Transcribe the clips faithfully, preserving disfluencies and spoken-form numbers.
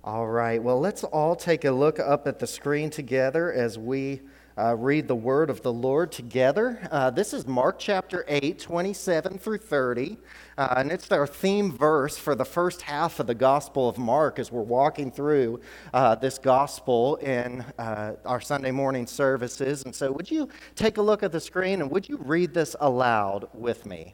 All right, well, let's all take a look up at the screen together as we uh, read the word of the Lord together. Uh, this is Mark chapter eight, twenty-seven through thirty, uh, and it's our theme verse for the first half of the Gospel of Mark as we're walking through uh, this Gospel in uh, our Sunday morning services. And so would you take a look at the screen and would you read this aloud with me?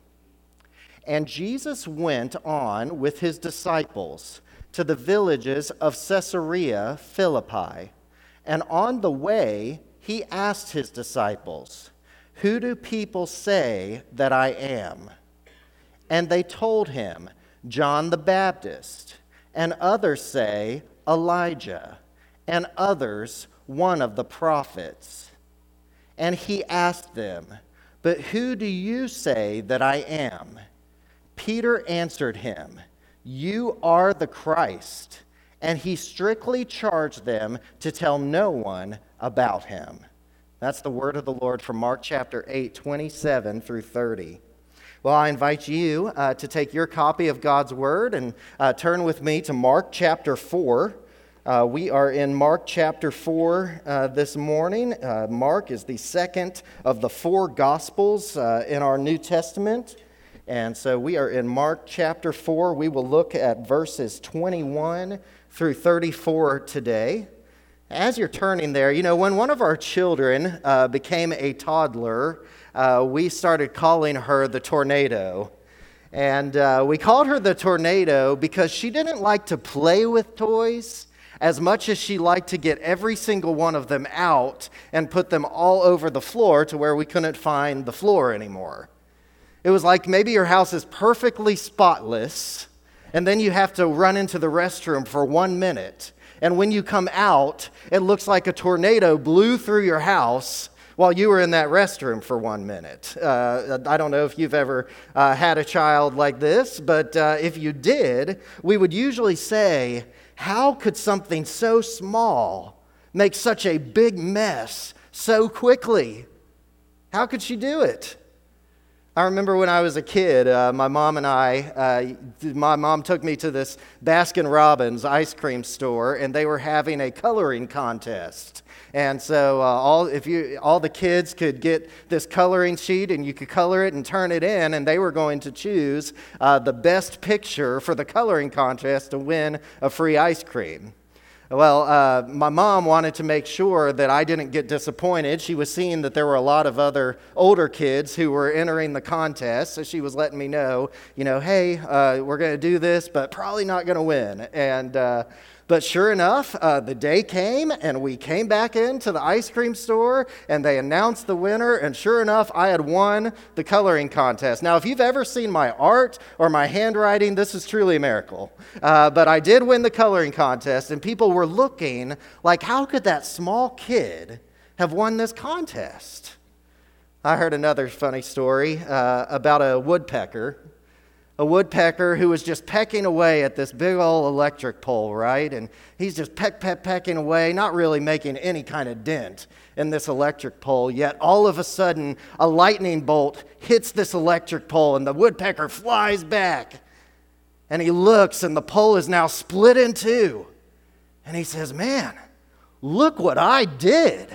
And Jesus went on with his disciples to the villages of Caesarea Philippi. And on the way, he asked his disciples, "Who do people say that I am?" And they told him, "John the Baptist, and others say Elijah, and others one of the prophets." And he asked them, "But who do you say that I am?" Peter answered him, "You are the Christ." And he strictly charged them to tell no one about him. That's the word of the Lord from Mark chapter eight, twenty-seven through thirty. Well, I invite you uh, to take your copy of God's word and uh, turn with me to Mark chapter four. Uh, we are in Mark chapter four uh, this morning. Uh, Mark is the second of the four Gospels uh, in our New Testament. And so we are in Mark chapter four. We will look at verses twenty-one through thirty-four today. As you're turning there, you know, when one of our children uh, became a toddler, uh, we started calling her the Tornado. And uh, we called her the Tornado because she didn't like to play with toys as much as she liked to get every single one of them out and put them all over the floor to where we couldn't find the floor anymore. It was like maybe your house is perfectly spotless, and then you have to run into the restroom for one minute. And when you come out, it looks like a tornado blew through your house while you were in that restroom for one minute. Uh, I don't know if you've ever uh, had a child like this, but uh, if you did, we would usually say, how could something so small make such a big mess so quickly? How could she do it? I remember when I was a kid, uh, my mom and I, uh, my mom took me to this Baskin-Robbins ice cream store, and they were having a coloring contest. And so uh, all if you all the kids could get this coloring sheet, and you could color it and turn it in, and they were going to choose uh, the best picture for the coloring contest to win a free ice cream. Well, uh, my mom wanted to make sure that I didn't get disappointed. She was seeing that there were a lot of other older kids who were entering the contest, so she was letting me know, you know, hey, uh, we're going to do this, but probably not going to win. And uh, but sure enough, uh, the day came, and we came back into the ice cream store, and they announced the winner, and sure enough, I had won the coloring contest. Now, if you've ever seen my art or my handwriting, this is truly a miracle. Uh, but I did win the coloring contest, and people were looking like, how could that small kid have won this contest? I heard another funny story uh, about a woodpecker. A woodpecker who was just pecking away at this big old electric pole, right? And he's just peck, peck, pecking away, not really making any kind of dent in this electric pole. Yet all of a sudden, a lightning bolt hits this electric pole, and the woodpecker flies back. And he looks, and the pole is now split in two. And he says, "Man, look what I did."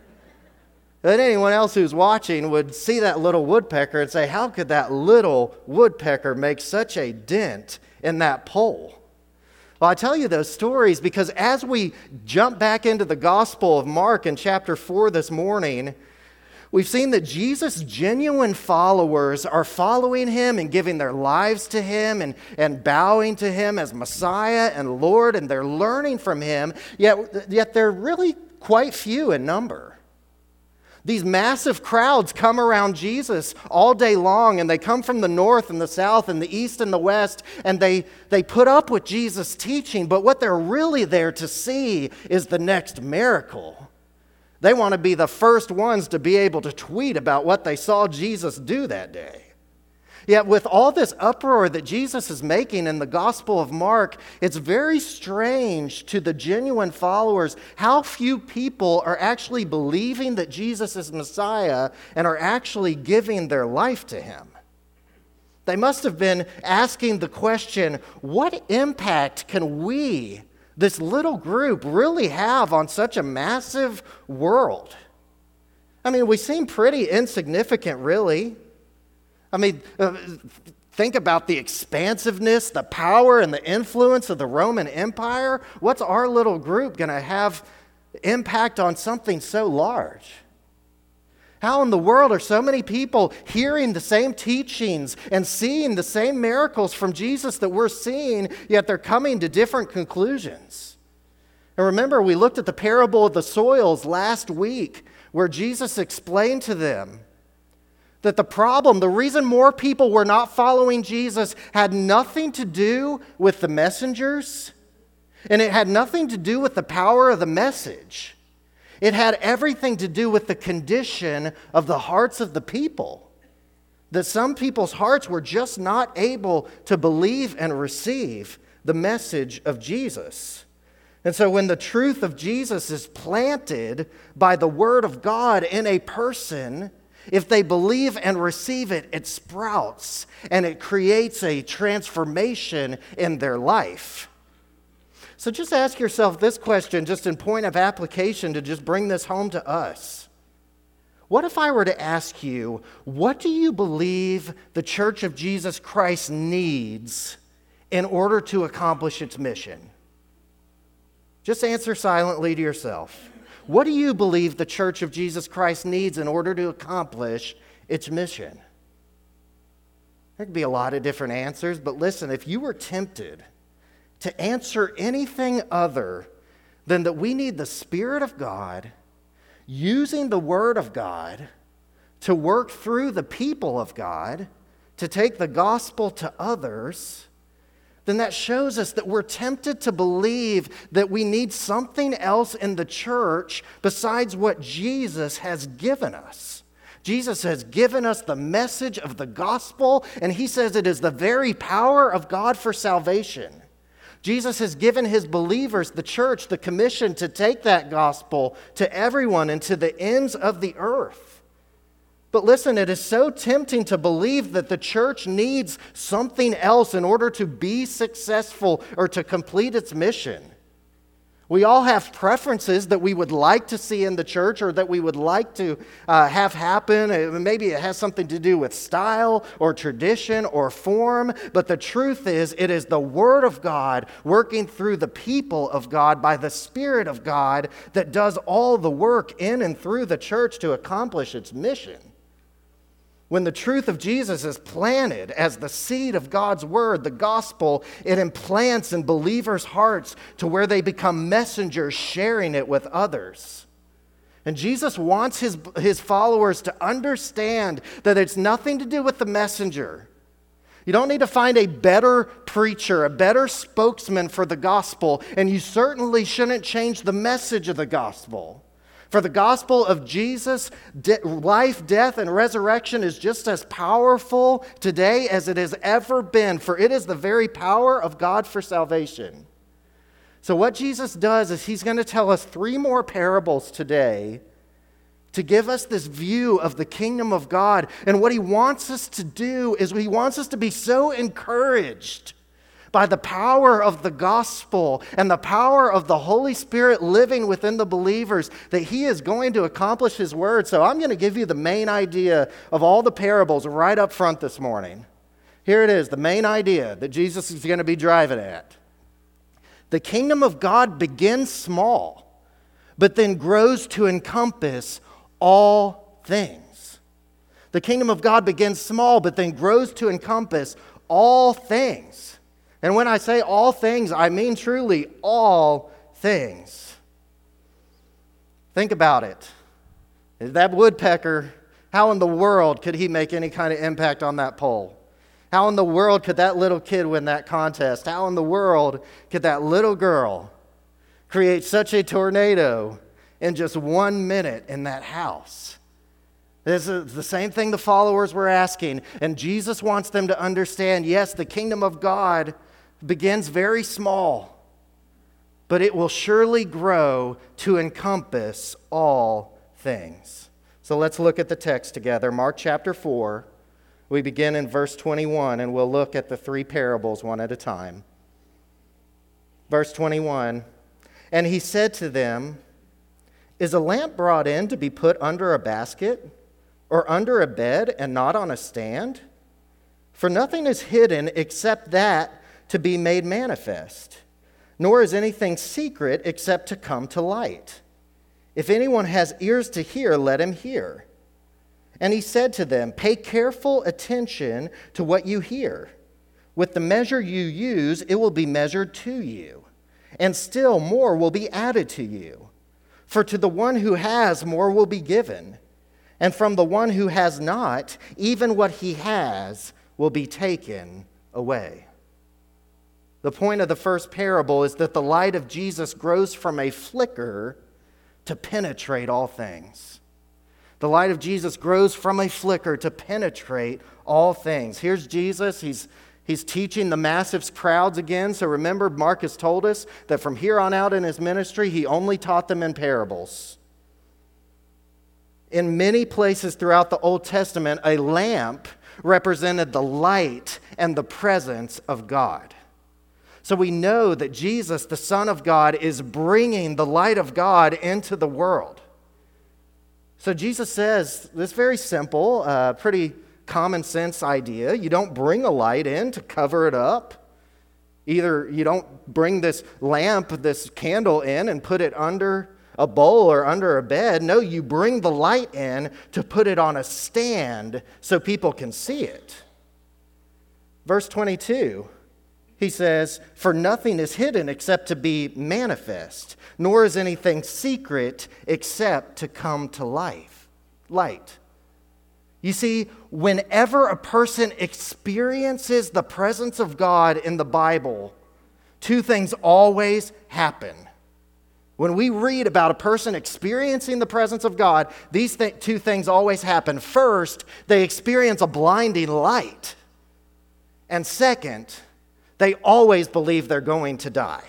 But anyone else who's watching would see that little woodpecker and say, how could that little woodpecker make such a dent in that pole? Well, I tell you those stories because as we jump back into the Gospel of Mark in chapter four this morning, we've seen that Jesus' genuine followers are following him and giving their lives to him and, and bowing to him as Messiah and Lord, and they're learning from him, yet, yet they're really quite few in number. These massive crowds come around Jesus all day long, and they come from the north and the south and the east and the west, and they, they put up with Jesus' teaching, but what they're really there to see is the next miracle. They want to be the first ones to be able to tweet about what they saw Jesus do that day. Yet with all this uproar that Jesus is making in the Gospel of Mark, it's very strange to the genuine followers how few people are actually believing that Jesus is Messiah and are actually giving their life to him. They must have been asking the question, what impact can we this little group really have on such a massive world? I mean, we seem pretty insignificant, really. I mean, uh, think about the expansiveness, the power, and the influence of the Roman Empire. What's our little group going to have impact on something so large? How in the world are so many people hearing the same teachings and seeing the same miracles from Jesus that we're seeing, yet they're coming to different conclusions? And remember, we looked at the parable of the soils last week, where Jesus explained to them that the problem, the reason more people were not following Jesus, had nothing to do with the messengers, and it had nothing to do with the power of the message. It had everything to do with the condition of the hearts of the people. That some people's hearts were just not able to believe and receive the message of Jesus. And so when the truth of Jesus is planted by the Word of God in a person, if they believe and receive it, it sprouts and it creates a transformation in their life. So just ask yourself this question, just in point of application, to just bring this home to us. What if I were to ask you, what do you believe the Church of Jesus Christ needs in order to accomplish its mission? Just answer silently to yourself. What do you believe the Church of Jesus Christ needs in order to accomplish its mission? There could be a lot of different answers, but listen, if you were tempted to answer anything other than that we need the Spirit of God using the Word of God to work through the people of God to take the gospel to others, then that shows us that we're tempted to believe that we need something else in the church besides what Jesus has given us. Jesus has given us the message of the gospel, and he says it is the very power of God for salvation. Jesus has given his believers, the church, the commission to take that gospel to everyone and to the ends of the earth. But listen, it is so tempting to believe that the church needs something else in order to be successful or to complete its mission. We all have preferences that we would like to see in the church or that we would like to uh, have happen. Maybe it has something to do with style or tradition or form. But the truth is, it is the Word of God working through the people of God by the Spirit of God that does all the work in and through the church to accomplish its mission. When the truth of Jesus is planted as the seed of God's word, the gospel, it implants in believers' hearts to where they become messengers sharing it with others. And Jesus wants his, his followers to understand that it's nothing to do with the messenger. You don't need to find a better preacher, a better spokesman for the gospel, and you certainly shouldn't change the message of the gospel. For the gospel of Jesus, de- life, death, and resurrection is just as powerful today as it has ever been, for it is the very power of God for salvation. So what Jesus does is he's going to tell us three more parables today to give us this view of the kingdom of God. And what he wants us to do is he wants us to be so encouraged by the power of the gospel and the power of the Holy Spirit living within the believers that he is going to accomplish his word. So I'm going to give you the main idea of all the parables right up front this morning. Here it is, the main idea that Jesus is going to be driving at. The kingdom of God begins small, but then grows to encompass all things. The kingdom of God begins small, but then grows to encompass all things. And when I say all things, I mean truly all things. Think about it. That woodpecker, how in the world could he make any kind of impact on that pole? How in the world could that little kid win that contest? How in the world could that little girl create such a tornado in just one minute in that house? This is the same thing the followers were asking, and Jesus wants them to understand, yes, the kingdom of God begins very small, but it will surely grow to encompass all things. So let's look at the text together. Mark chapter four. We begin in verse twenty-one, and we'll look at the three parables one at a time. Verse twenty-one, and he said to them, is a lamp brought in to be put under a basket or under a bed and not on a stand? For nothing is hidden except that to be made manifest, nor is anything secret except to come to light. If anyone has ears to hear, let him hear. And he said to them, pay careful attention to what you hear. With the measure you use, it will be measured to you, and still more will be added to you. For to the one who has, more will be given, and from the one who has not, even what he has will be taken away. The point of the first parable is that the light of Jesus grows from a flicker to penetrate all things. The light of Jesus grows from a flicker to penetrate all things. Here's Jesus. He's He's teaching the massive crowds again. So remember, Mark has told us that from here on out in his ministry, he only taught them in parables. In many places throughout the Old Testament, a lamp represented the light and the presence of God. So we know that Jesus, the Son of God, is bringing the light of God into the world. So Jesus says this very simple, uh, pretty common sense idea. You don't bring a light in to cover it up. Either you don't bring this lamp, this candle in and put it under a bowl or under a bed. No, you bring the light in to put it on a stand so people can see it. Verse twenty-two, he says, for nothing is hidden except to be manifest, nor is anything secret except to come to life. Light. You see, whenever a person experiences the presence of God in the Bible, two things always happen. When we read about a person experiencing the presence of God, these th- two things always happen. First, they experience a blinding light. And second, they always believe they're going to die.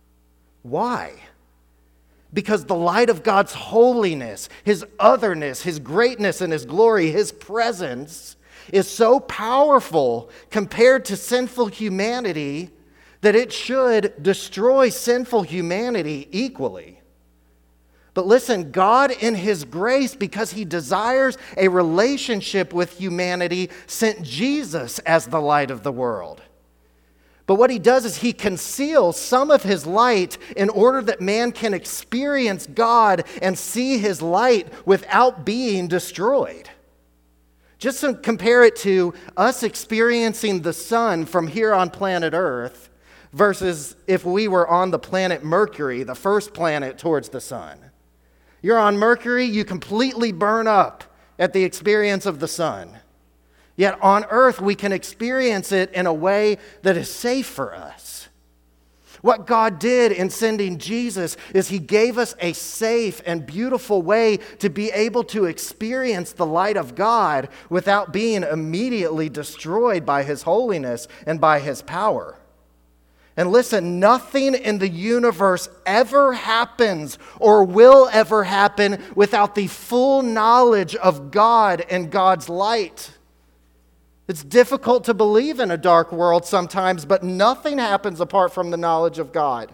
Why? Because the light of God's holiness, His otherness, His greatness and His glory, His presence is so powerful compared to sinful humanity that it should destroy sinful humanity equally. But listen, God in His grace, because He desires a relationship with humanity, sent Jesus as the light of the world. But what He does is He conceals some of His light in order that man can experience God and see His light without being destroyed. Just to compare it to us experiencing the sun from here on planet Earth versus if we were on the planet Mercury, the first planet towards the sun. You're on Mercury, you completely burn up at the experience of the sun. Yet on earth, we can experience it in a way that is safe for us. What God did in sending Jesus is He gave us a safe and beautiful way to be able to experience the light of God without being immediately destroyed by His holiness and by His power. And listen, nothing in the universe ever happens or will ever happen without the full knowledge of God and God's light. It's difficult to believe in a dark world sometimes, but nothing happens apart from the knowledge of God.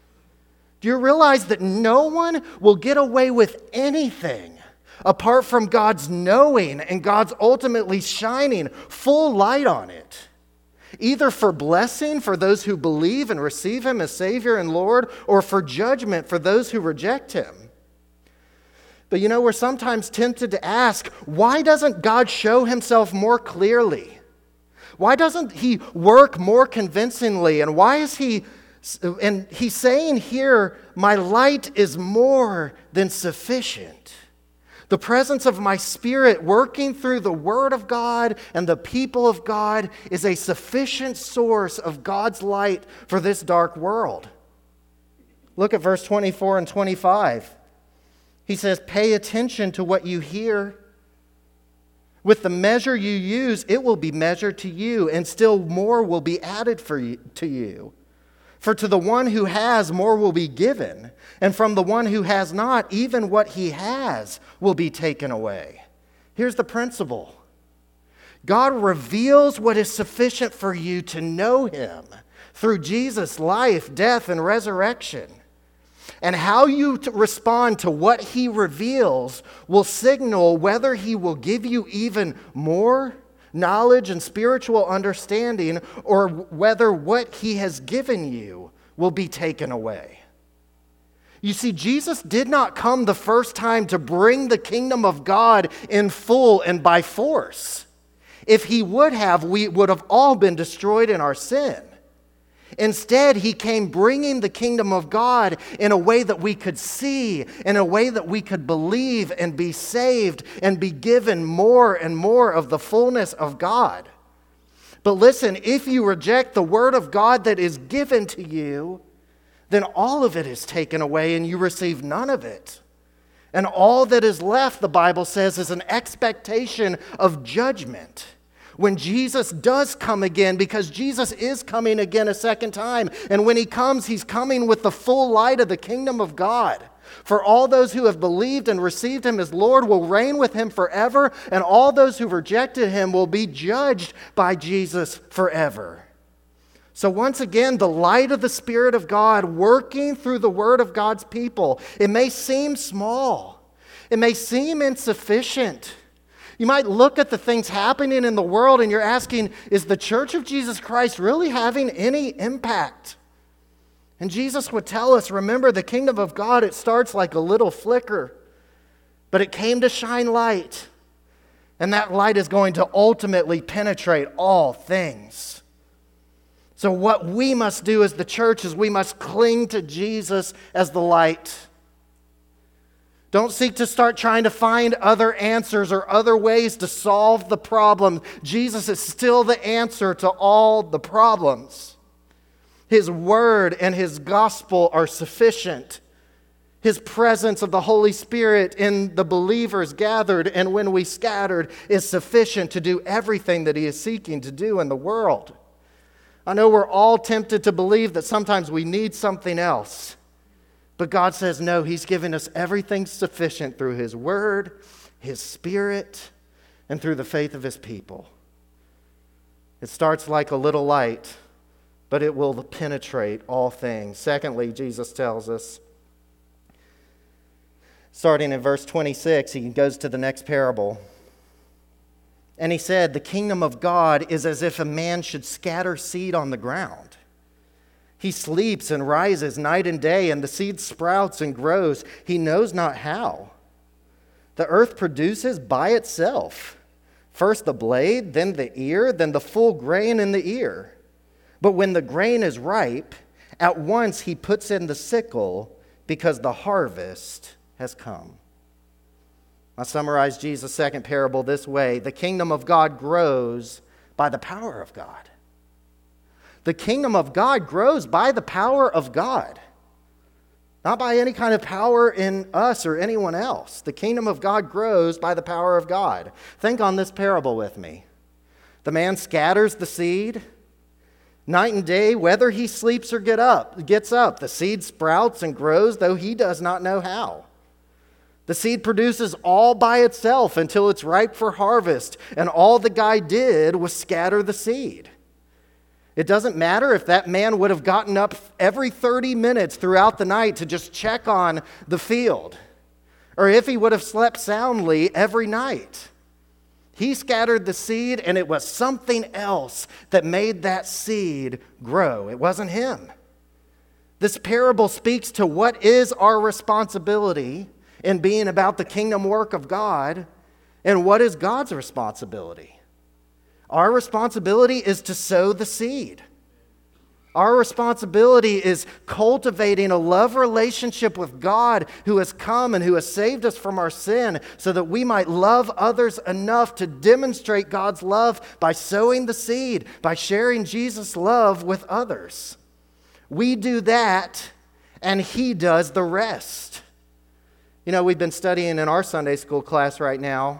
Do you realize that no one will get away with anything apart from God's knowing and God's ultimately shining full light on it? Either for blessing for those who believe and receive Him as Savior and Lord, or for judgment for those who reject Him. But you know, we're sometimes tempted to ask, why doesn't God show Himself more clearly? Why doesn't He work more convincingly? And why is He, and He's saying here, my light is more than sufficient. The presence of my Spirit working through the Word of God and the people of God is a sufficient source of God's light for this dark world. Look at verse twenty-four and twenty-five. He says, pay attention to what you hear. With the measure you use, it will be measured to you, and still more will be added for you, to you. For to the one who has, more will be given, and from the one who has not, even what he has will be taken away. Here's the principle. God reveals what is sufficient for you to know Him through Jesus' life, death, and resurrection. And how you t- respond to what he reveals will signal whether he will give you even more knowledge and spiritual understanding, or whether what he has given you will be taken away. You see, Jesus did not come the first time to bring the kingdom of God in full and by force. If he would have, we would have all been destroyed in our sin. Instead, he came bringing the kingdom of God in a way that we could see, in a way that we could believe and be saved and be given more and more of the fullness of God. But listen, if you reject the word of God that is given to you, then all of it is taken away and you receive none of it. And all that is left, the Bible says, is an expectation of judgment. When Jesus does come again, because Jesus is coming again a second time. And when he comes, he's coming with the full light of the kingdom of God. For all those who have believed and received him as Lord will reign with him forever, and all those who rejected him will be judged by Jesus forever. So once again, the light of the Spirit of God working through the word of God's people, it may seem small. It may seem insufficient. You might look at the things happening in the world and you're asking, is the Church of Jesus Christ really having any impact? And Jesus would tell us, remember, the kingdom of God, it starts like a little flicker, but it came to shine light. And that light is going to ultimately penetrate all things. So what we must do as the church is we must cling to Jesus as the light. Don't seek to start trying to find other answers or other ways to solve the problem. Jesus is still the answer to all the problems. His word and his gospel are sufficient. His presence of the Holy Spirit in the believers gathered and when we scattered is sufficient to do everything that he is seeking to do in the world. I know we're all tempted to believe that sometimes we need something else. But God says, no, he's given us everything sufficient through his word, his spirit, and through the faith of his people. It starts like a little light, but it will penetrate all things. Secondly, Jesus tells us, starting in verse twenty-six, he goes to the next parable. And he said, the kingdom of God is as if a man should scatter seed on the ground. He sleeps and rises night and day, and the seed sprouts and grows. He knows not how. The earth produces by itself first the blade, then the ear, then the full grain in the ear. But when the grain is ripe, at once he puts in the sickle, because the harvest has come. I summarize Jesus' second parable this way. The kingdom of God grows by the power of God. The kingdom of God grows by the power of God, not by any kind of power in us or anyone else. The kingdom of God grows by the power of God. Think on this parable with me. The man scatters the seed. Night and day, whether he sleeps or get up, gets up, the seed sprouts and grows, though he does not know how. The seed produces all by itself until it's ripe for harvest, and all the guy did was scatter the seed. It doesn't matter if that man would have gotten up every thirty minutes throughout the night to just check on the field, or if he would have slept soundly every night. He scattered the seed, and it was something else that made that seed grow. It wasn't him. This parable speaks to what is our responsibility in being about the kingdom work of God, and what is God's responsibility. Our responsibility is to sow the seed. Our responsibility is cultivating a love relationship with God who has come and who has saved us from our sin so that we might love others enough to demonstrate God's love by sowing the seed, by sharing Jesus' love with others. We do that, and he does the rest. You know, we've been studying in our Sunday school class right now,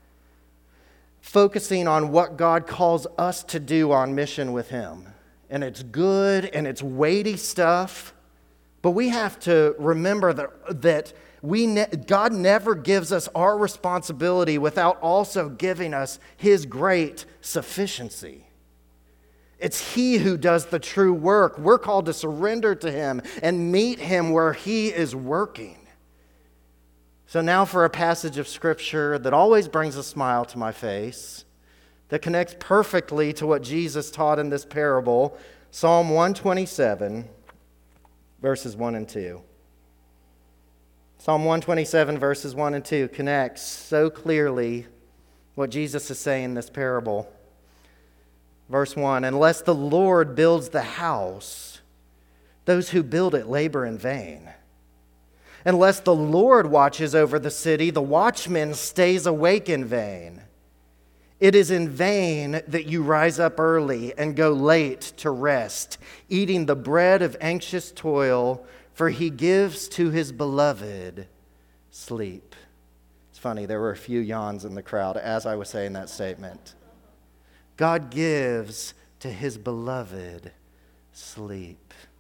focusing on what God calls us to do on mission with him. And it's good and it's weighty stuff, but we have to remember that, that we ne- God never gives us our responsibility without also giving us his great sufficiency. It's He who does the true work. We're called to surrender to Him and meet Him where He is working. So now for a passage of Scripture that always brings a smile to my face, that connects perfectly to what Jesus taught in this parable, Psalm one twenty-seven, verses one and two. Psalm one twenty-seven, verses one and two connects so clearly what Jesus is saying in this parable. Verse one, unless the Lord builds the house, those who build it labor in vain. Unless the Lord watches over the city, the watchman stays awake in vain. It is in vain that you rise up early and go late to rest, eating the bread of anxious toil, for He gives to His beloved sleep. It's funny, there were a few yawns in the crowd as I was saying that statement. God gives to His beloved sleep.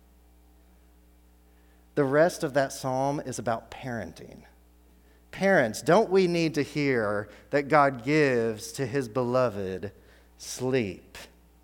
The rest of that psalm is about parenting. Parents, don't we need to hear that God gives to His beloved sleep?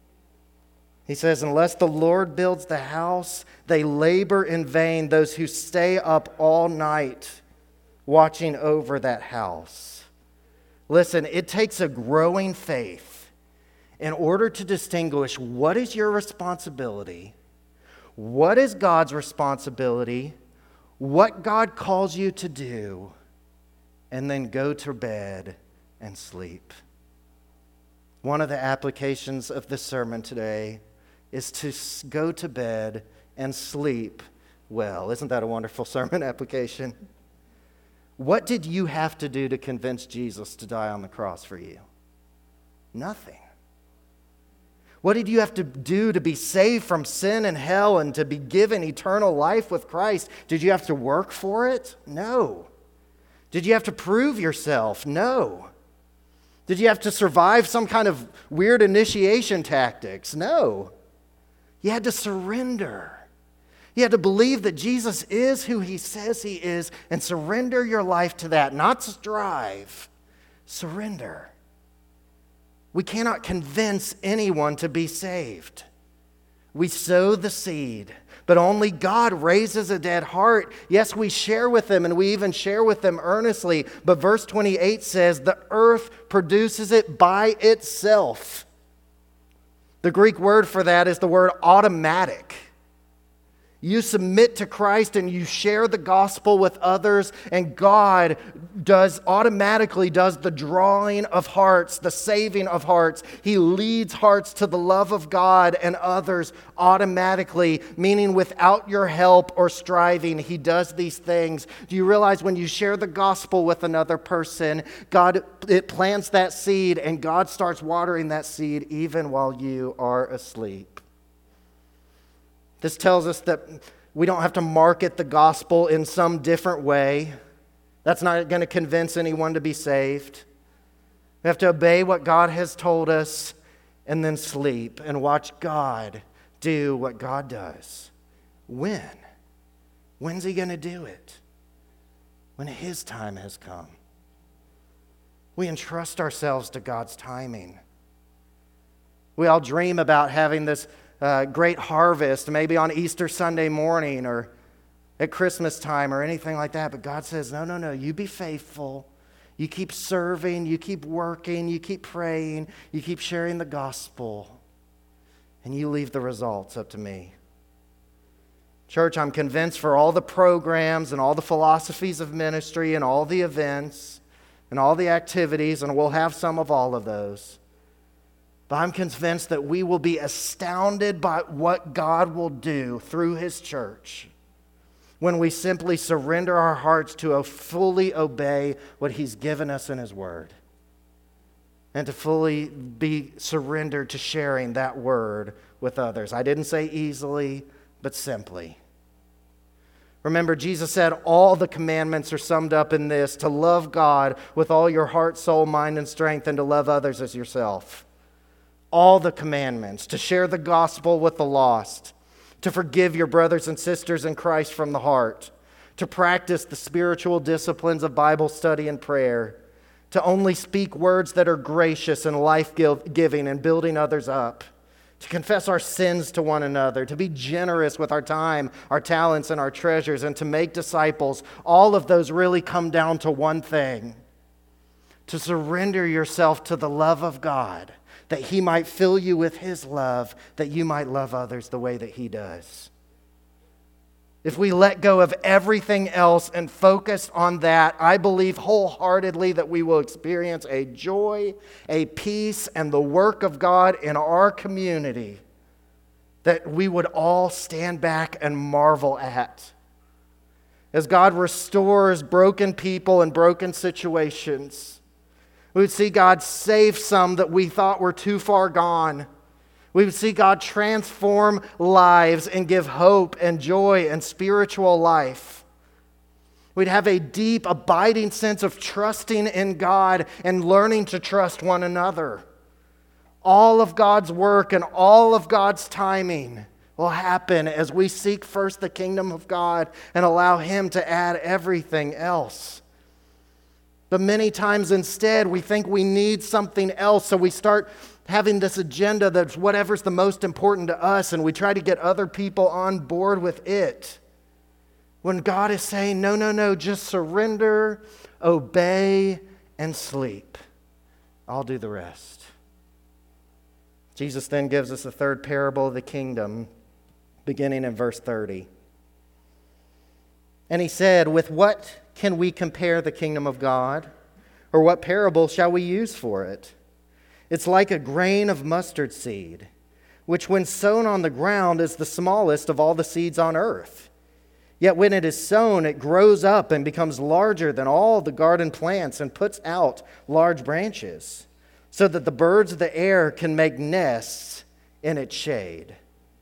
He says, unless the Lord builds the house, they labor in vain, those who stay up all night watching over that house. Listen, it takes a growing faith in order to distinguish what is your responsibility, what is God's responsibility, what God calls you to do, and then go to bed and sleep. One of the applications of this sermon today is to go to bed and sleep well. Isn't that a wonderful sermon application? What did you have to do to convince Jesus to die on the cross for you? Nothing. What did you have to do to be saved from sin and hell and to be given eternal life with Christ? Did you have to work for it? No. Did you have to prove yourself? No. Did you have to survive some kind of weird initiation tactics? No. You had to surrender. You had to believe that Jesus is who He says He is and surrender your life to that, not strive. Surrender. We cannot convince anyone to be saved. We sow the seed, but only God raises a dead heart. Yes, we share with them, and we even share with them earnestly, but verse twenty-eight says, the earth produces it by itself. The Greek word for that is the word automatic. You submit to Christ and you share the gospel with others, and God does automatically does the drawing of hearts, the saving of hearts. He leads hearts to the love of God and others automatically, meaning without your help or striving, He does these things. Do you realize when you share the gospel with another person, God, it plants that seed, and God starts watering that seed even while you are asleep? This tells us that we don't have to market the gospel in some different way. That's not going to convince anyone to be saved. We have to obey what God has told us and then sleep and watch God do what God does. When? When's He going to do it? When His time has come. We entrust ourselves to God's timing. We all dream about having this Uh, great harvest, maybe on Easter Sunday morning or at Christmas time or anything like that. But God says, no, no, no, you be faithful. You keep serving, you keep working, you keep praying, you keep sharing the gospel, and you leave the results up to me. Church, I'm convinced for all the programs and all the philosophies of ministry and all the events and all the activities, and we'll have some of all of those, but I'm convinced that we will be astounded by what God will do through His church when we simply surrender our hearts to fully obey what He's given us in His Word and to fully be surrendered to sharing that Word with others. I didn't say easily, but simply. Remember, Jesus said all the commandments are summed up in this: to love God with all your heart, soul, mind, and strength, and to love others as yourself. All the commandments, to share the gospel with the lost, to forgive your brothers and sisters in Christ from the heart, to practice the spiritual disciplines of Bible study and prayer, to only speak words that are gracious and life-giving and building others up, to confess our sins to one another, to be generous with our time, our talents, and our treasures, and to make disciples. All of those really come down to one thing: to surrender yourself to the love of God, that He might fill you with His love, that you might love others the way that He does. If we let go of everything else and focus on that, I believe wholeheartedly that we will experience a joy, a peace, and the work of God in our community that we would all stand back and marvel at. As God restores broken people and broken situations, we would see God save some that we thought were too far gone. We would see God transform lives and give hope and joy and spiritual life. We'd have a deep, abiding sense of trusting in God and learning to trust one another. All of God's work and all of God's timing will happen as we seek first the kingdom of God and allow Him to add everything else. But many times instead, we think we need something else, so we start having this agenda that's whatever's the most important to us, and we try to get other people on board with it. When God is saying, no, no, no, just surrender, obey, and sleep. I'll do the rest. Jesus then gives us a third parable of the kingdom, beginning in verse thirty. And He said, with what can we compare the kingdom of God? Or what parable shall we use for it? It's like a grain of mustard seed, which when sown on the ground is the smallest of all the seeds on earth. Yet when it is sown, it grows up and becomes larger than all the garden plants and puts out large branches, so that the birds of the air can make nests in its shade.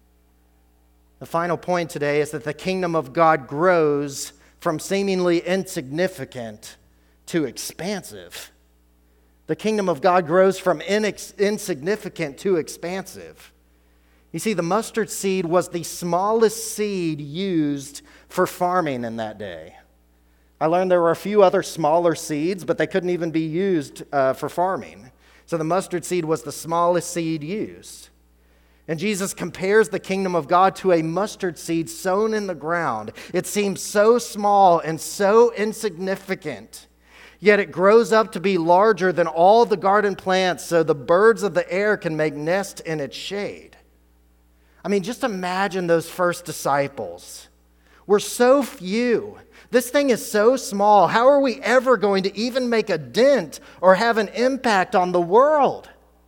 The final point today is that the kingdom of God grows from seemingly insignificant to expansive. The kingdom of God grows from inex- insignificant to expansive. You see, the mustard seed was the smallest seed used for farming in that day. I learned there were a few other smaller seeds, but they couldn't even be used uh, for farming. So the mustard seed was the smallest seed used. And Jesus compares the kingdom of God to a mustard seed sown in the ground. It seems so small and so insignificant, yet it grows up to be larger than all the garden plants, so the birds of the air can make nests in its shade. I mean, just imagine those first disciples. We're so few. This thing is so small. How are we ever going to even make a dent or have an impact on the world?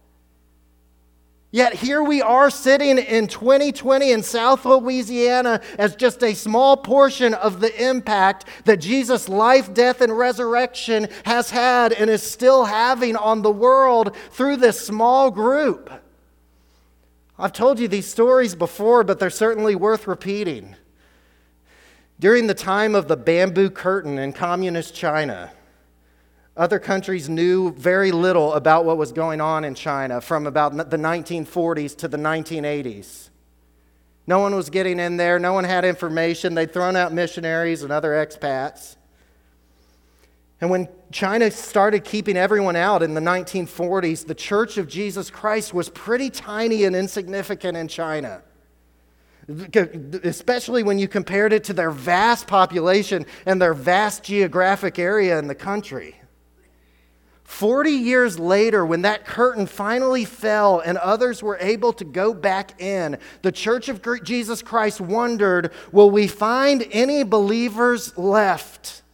Yet here we are sitting in twenty twenty in South Louisiana as just a small portion of the impact that Jesus' life, death, and resurrection has had and is still having on the world through this small group. I've told you these stories before, but they're certainly worth repeating. During the time of the bamboo curtain in communist China, other countries knew very little about what was going on in China from about the nineteen forties to the nineteen eighties. No one was getting in there. No one had information. They'd thrown out missionaries and other expats. And when China started keeping everyone out in the nineteen forties, the Church of Jesus Christ was pretty tiny and insignificant in China, especially when you compared it to their vast population and their vast geographic area in the country. Forty years later, when that curtain finally fell and others were able to go back in, the Church of Jesus Christ wondered, will we find any believers left?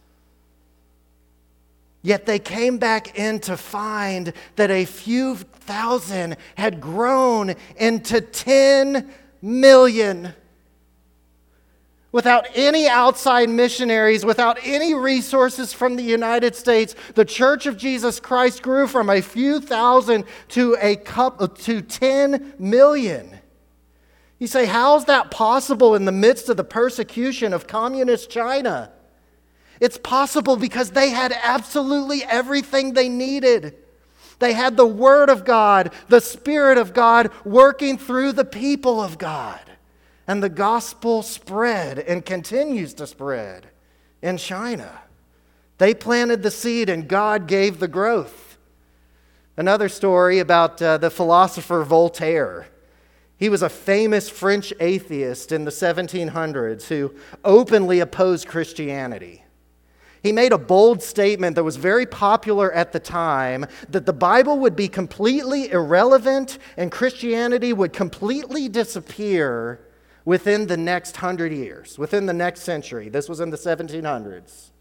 Yet they came back in to find that a few thousand had grown into ten million. Without any outside missionaries, without any resources from the United States, the Church of Jesus Christ grew from a few thousand to a couple to ten million. You say, how is that possible in the midst of the persecution of communist China? It's possible because they had absolutely everything they needed. They had the Word of God, the Spirit of God working through the people of God. And the gospel spread and continues to spread in China. They planted the seed and God gave the growth. Another story about uh, the philosopher Voltaire. He was a famous French atheist in the seventeen hundreds who openly opposed Christianity. He made a bold statement that was very popular at the time, that the Bible would be completely irrelevant and Christianity would completely disappear within the next hundred years, within the next century. This was in the seventeen hundreds.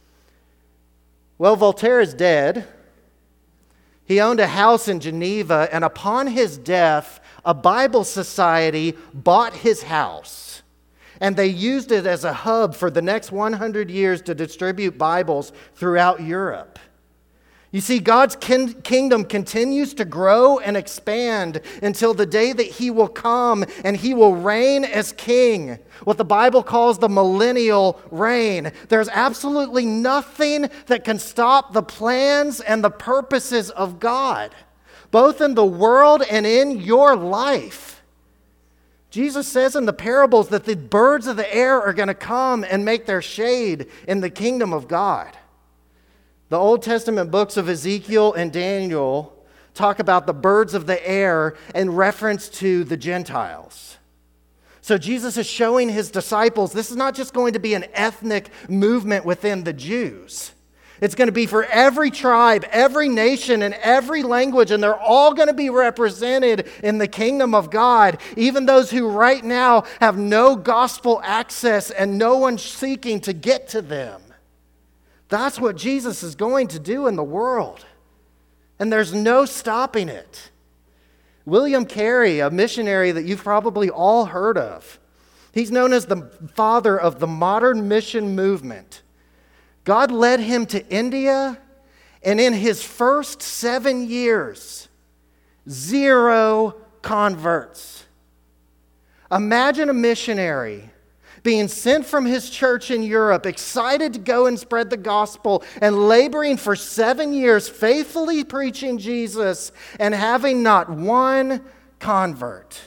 Well, Voltaire is dead. He owned a house in Geneva, and upon his death, a Bible society bought his house. And they used it as a hub for the next one hundred years to distribute Bibles throughout Europe. You see, God's kin- kingdom continues to grow and expand until the day that He will come and He will reign as king, what the Bible calls the millennial reign. There's absolutely nothing that can stop the plans and the purposes of God, both in the world and in your life. Jesus says in the parables that the birds of the air are going to come and make their shade in the kingdom of God. The Old Testament books of Ezekiel and Daniel talk about the birds of the air in reference to the Gentiles. So Jesus is showing His disciples this is not just going to be an ethnic movement within the Jews. It's going to be for every tribe, every nation, and every language, and they're all going to be represented in the kingdom of God, even those who right now have no gospel access and no one seeking to get to them. That's what Jesus is going to do in the world, and there's no stopping it. William Carey, a missionary that you've probably all heard of, he's known as the father of the modern mission movement. God led him to India, and in his first seven years, zero converts. Imagine a missionary being sent from his church in Europe, excited to go and spread the gospel, and laboring for seven years, faithfully preaching Jesus, and having not one convert.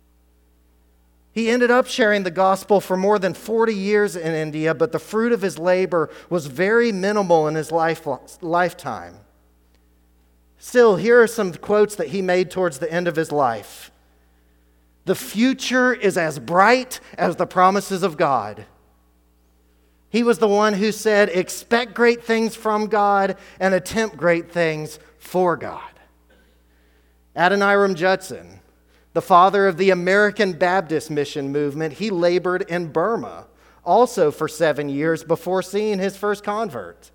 He ended up sharing the gospel for more than forty years in India, but the fruit of his labor was very minimal in his life, lifetime. Still, here are some quotes that he made towards the end of his life. The future is as bright as the promises of God. He was the one who said, expect great things from God and attempt great things for God. Adoniram Judson, the father of the American Baptist mission movement, he labored in Burma also for seven years before seeing his first convert.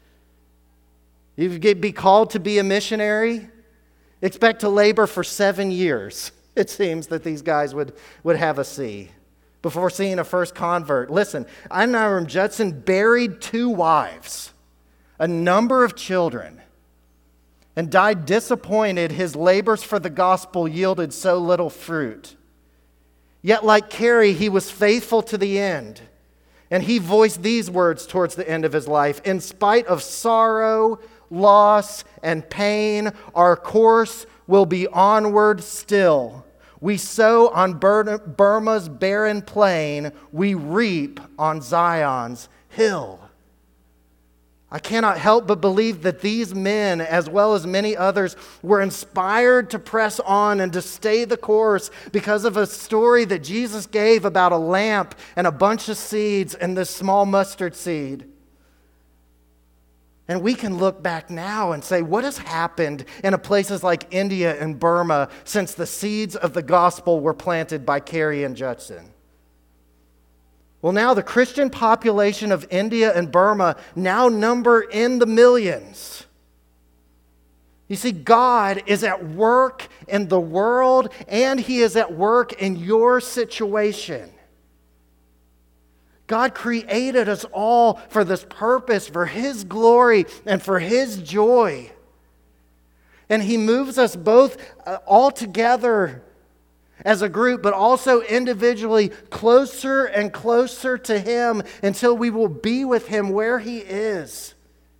You'd be called to be a missionary, expect to labor for seven years. It seems that these guys would, would have a see before seeing a first convert. Listen, Adoniram Judson buried two wives, a number of children, and died disappointed his labors for the gospel yielded so little fruit. Yet like Carey, he was faithful to the end. And he voiced these words towards the end of his life. In spite of sorrow, loss, and pain, our course will be onward still. We sow on Burma's barren plain, we reap on Zion's hill. I cannot help but believe that these men, as well as many others, were inspired to press on and to stay the course because of a story that Jesus gave about a lamp and a bunch of seeds and this small mustard seed. And we can look back now and say, what has happened in places like India and Burma since the seeds of the gospel were planted by Carey and Judson? Well, now the Christian population of India and Burma now number in the millions. You see, God is at work in the world, and He is at work in your situation. God created us all for this purpose, for His glory and for His joy. And He moves us both uh, all together as a group, but also individually closer and closer to Him until we will be with Him where He is.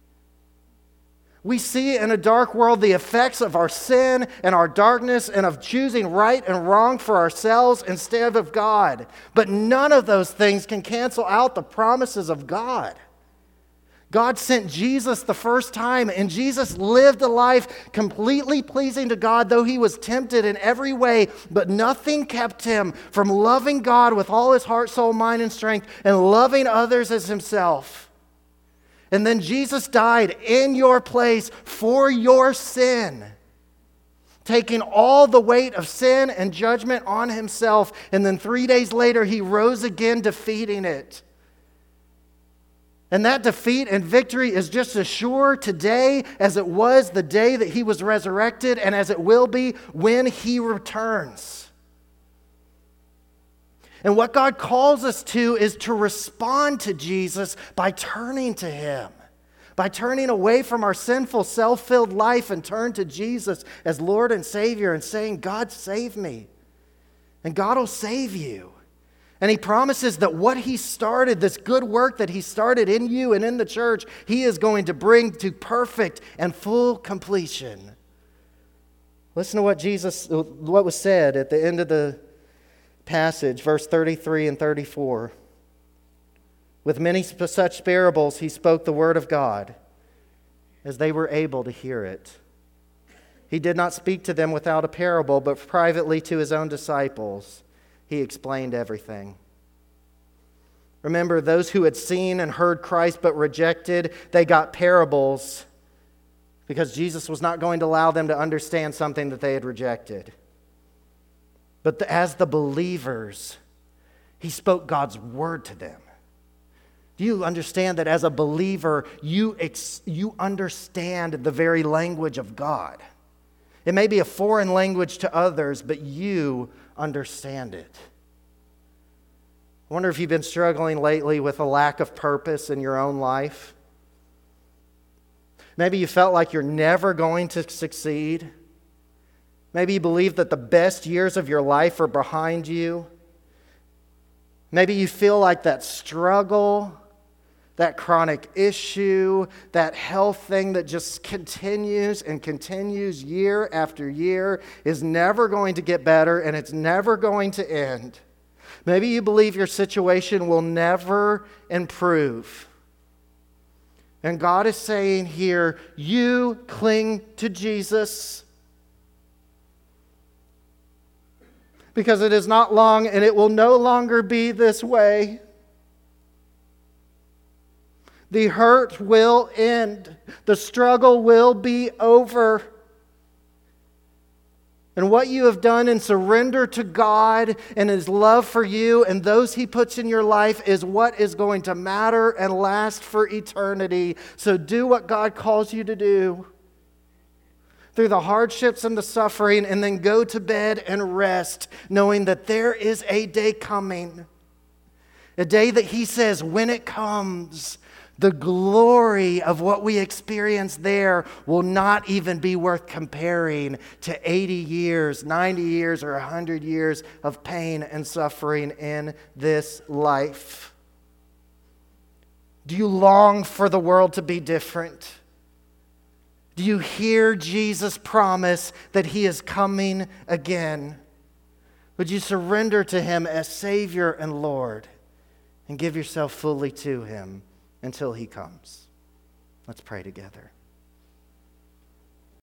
We see in a dark world the effects of our sin and our darkness and of choosing right and wrong for ourselves instead of God. But none of those things can cancel out the promises of God. God sent Jesus the first time, and Jesus lived a life completely pleasing to God, though he was tempted in every way, but nothing kept him from loving God with all his heart, soul, mind, and strength, and loving others as himself. And then Jesus died in your place for your sin, taking all the weight of sin and judgment on himself, and then three days later, he rose again, defeating it. And that defeat and victory is just as sure today as it was the day that he was resurrected and as it will be when he returns. And what God calls us to is to respond to Jesus by turning to him, by turning away from our sinful, self-filled life and turn to Jesus as Lord and Savior and saying, God, save me. And God will save you. And he promises that what he started, this good work that he started in you and in the church, he is going to bring to perfect and full completion. Listen to what Jesus, what was said at the end of the passage, verse thirty-three and thirty-four. With many such parables, he spoke the word of God as they were able to hear it. He did not speak to them without a parable, but privately to his own disciples. He explained everything. Remember, those who had seen and heard Christ but rejected, they got parables because Jesus was not going to allow them to understand something that they had rejected. But the, as the believers, he spoke God's word to them. Do you understand that as a believer, you, ex, you understand the very language of God? It may be a foreign language to others, but you understand it. I wonder if you've been struggling lately with a lack of purpose in your own life. Maybe you felt like you're never going to succeed. Maybe you believe that the best years of your life are behind you. Maybe you feel like that struggle, that chronic issue, that health thing that just continues and continues year after year is never going to get better and it's never going to end. Maybe you believe your situation will never improve. And God is saying here, you cling to Jesus, because it is not long and it will no longer be this way. The hurt will end. The struggle will be over. And what you have done in surrender to God and His love for you and those He puts in your life is what is going to matter and last for eternity. So do what God calls you to do through the hardships and the suffering, and then go to bed and rest, knowing that there is a day coming. A day that He says, when it comes, the glory of what we experience there will not even be worth comparing to eighty years, ninety years, or one hundred years of pain and suffering in this life. Do you long for the world to be different? Do you hear Jesus promise that He is coming again? Would you surrender to Him as Savior and Lord and give yourself fully to Him until He comes? Let's pray together.